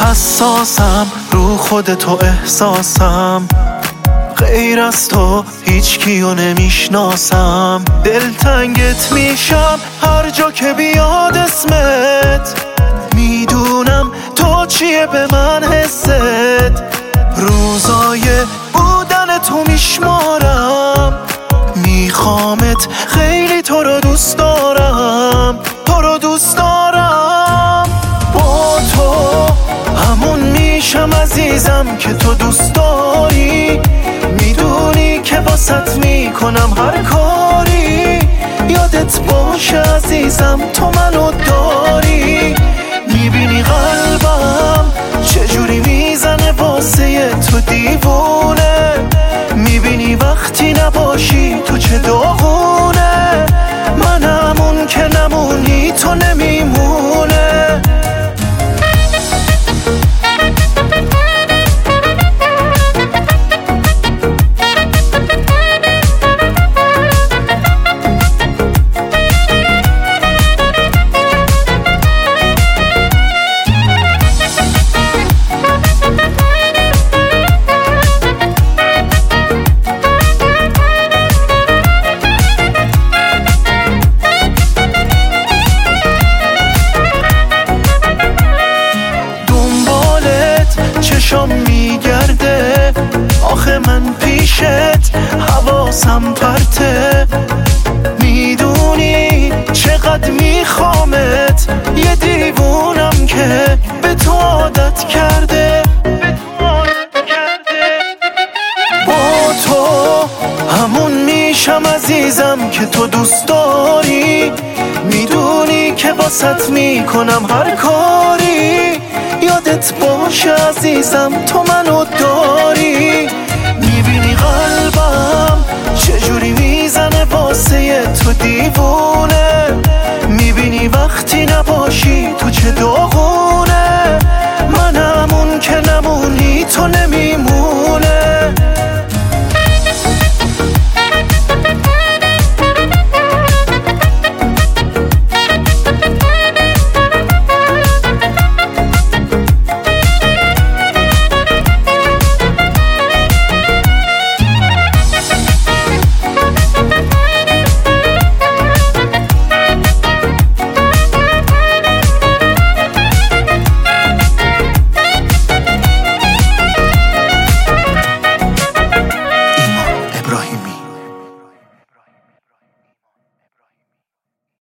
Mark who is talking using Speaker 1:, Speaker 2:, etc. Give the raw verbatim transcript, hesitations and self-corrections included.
Speaker 1: حساسم رو خود تو احساسم، غیر از تو هیچ کیو نمیشناسم. دلتنگت میشم هر جا که بیاد اسمت، میدونم تو چیه به من حست. روزای بودن تو میشمارم، میخوامت خیلی تو رو دوست دارم، تو رو دوست دارم. با تو همون میشم عزیزم که تو دوست داری، میدونی که باست میکنم هر کاری. یادت باشه عزیزم تو منو داری، میبینی قلبم چجوری میزنه واسه تو دیوونه، میبینی وقتی نباشی تو چه داغونه. من همون که نمونی تو نمیمونه. چشام میگرده آخه من پیشت، حواسم پرته. میدونی چقدر میخوامت، یه دیوونم که به تو عادت کرده. با تو همون میشم عزیزم که تو دوست داری، میدونی که باست میکنم هر کاری. یادت باشه عزیزم تو منو داری.